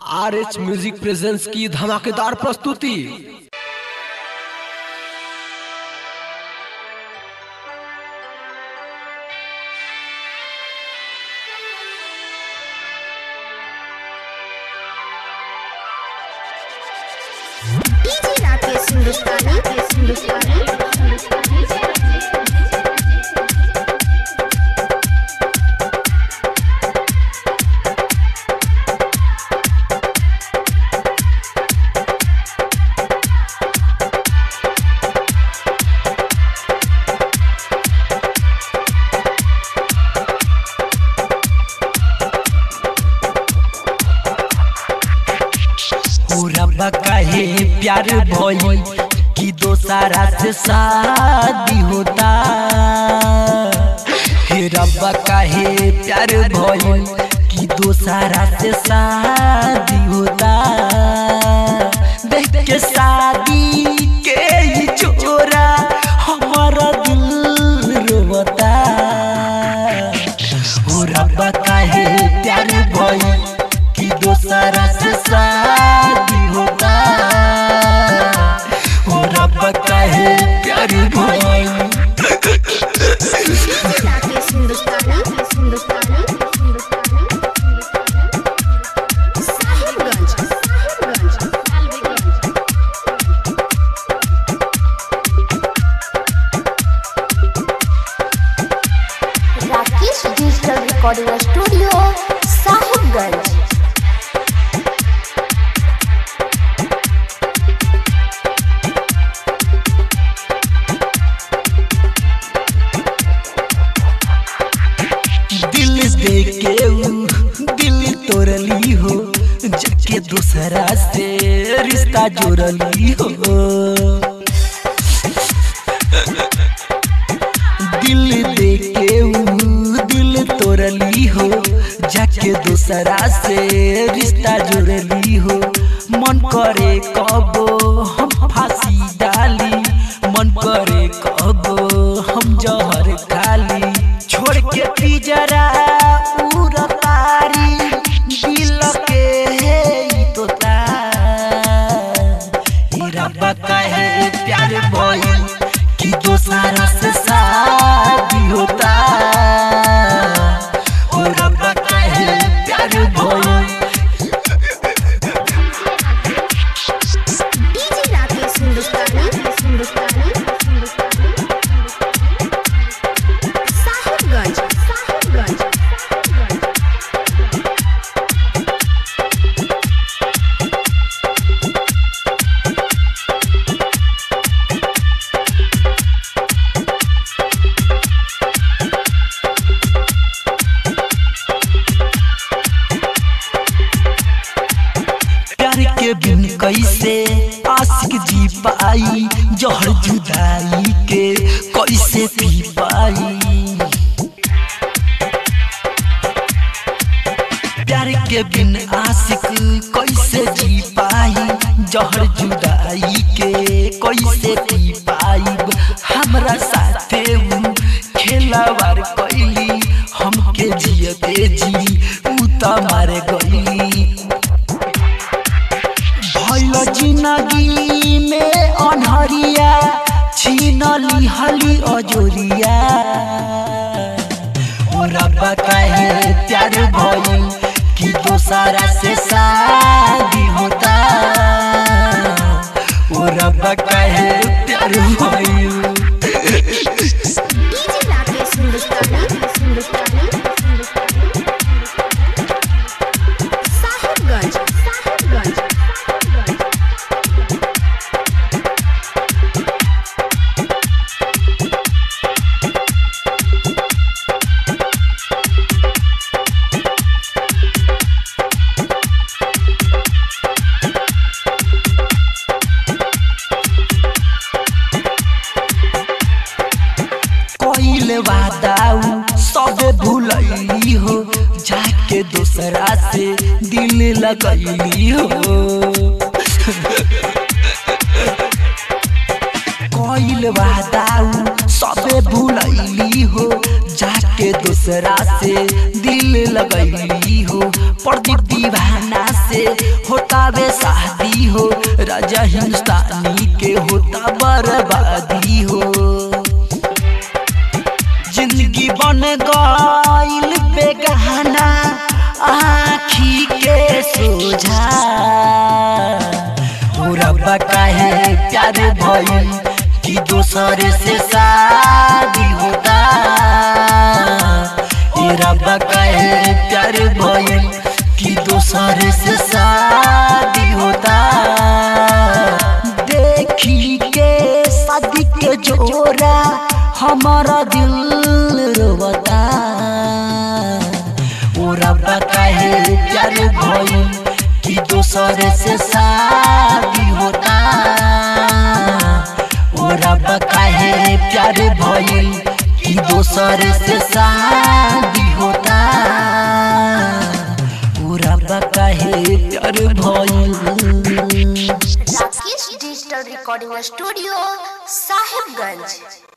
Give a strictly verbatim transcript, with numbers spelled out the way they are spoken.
R H music presents की धमाकेदार प्रस्तुति। डीजे राकेश हिंदुस्तानी हिंदुस्तानी रब्बा काहे प्यार भइल कि दोसारा से शादी होता। हे रब्बा काहे प्यार भइल कि दोसारा से शादी होता। देख के शादी के ही चोरा हमारा दिल रोता। हो रब्बा काहे प्यार भइल कि दोसारा से शादी होता। हो रब्बा काहे प्यार भइल। Rakesh Hindustani Hindustani Sahibganj Sahibganj Rakesh digital recording studio Sahibganj. देके दिल तोड़ली हो जाके दूसरा से रिश्ता जोड़ली हो। दिल देके दिल तोड़ली हो जाके दूसरा से रिश्ता जोड़ली हो। मन करे कबो हम फांसी डाली, मन करे कबो हम जहर खाली। छोड़ के पिजरा उड़तारी दिल के है तोता। हे रब्बा काहे प्यार भइल कि दोसारा से शादी होता। हो रब्बा काहे प्यार भइल। डीजे राकेश हिंदुस्तानी हिंदुस्तानी साहिबगंज साहिबगंज प्यार के बिन कैसे आशिक जी पाई, जहर जुदाई के कैसे पी पाई। प्यार के बिन आशिक कैसे जी पाई, जहर जुदाई के कैसे पी पाई। हमरा साथे खेलावार कैली, हमके जियते जी उ त मारे गईली। भइल जिंदगी में अनहरिया, छीन लिहली अजोरिया। ओ रब्बा काहे प्यार भइल कि दोसारा से शादी होता। ओ रब्बा काहे प्यार भइल। डीजे राकेश हिंदुस्तानी हिंदुस्तानी साहिबगंज साहिबगंज कइले वादाऊ सब भूलैली हो, जाके दूसरा से दिल लगैली हो। कइले वादाऊ सब भूलैली हो, जाके दूसरा से दिल दिल लगैली हो प्रदीप दीवाना से होता बे शादी हो राजा हिंदुस्तानी के होता बर्बादी हो जिंदगी बन गइल बेगाना आँखी के सोझा रब्बा काहे प्यार भइल कि दोसर से शादी होता ए रब्बा काहे प्यार भइल कि दोसर से शादी होता देखी के शादी के जोरा हमारा दिल रोता ओ रब्बा काहे प्यार भइल कि दोसर से शादी होता ओ रब्बा काहे प्यार भइल कि दोसर से शादी होता ओ रब्बा काहे प्यार भइल। Rakesh digital recording studio Sahibganj.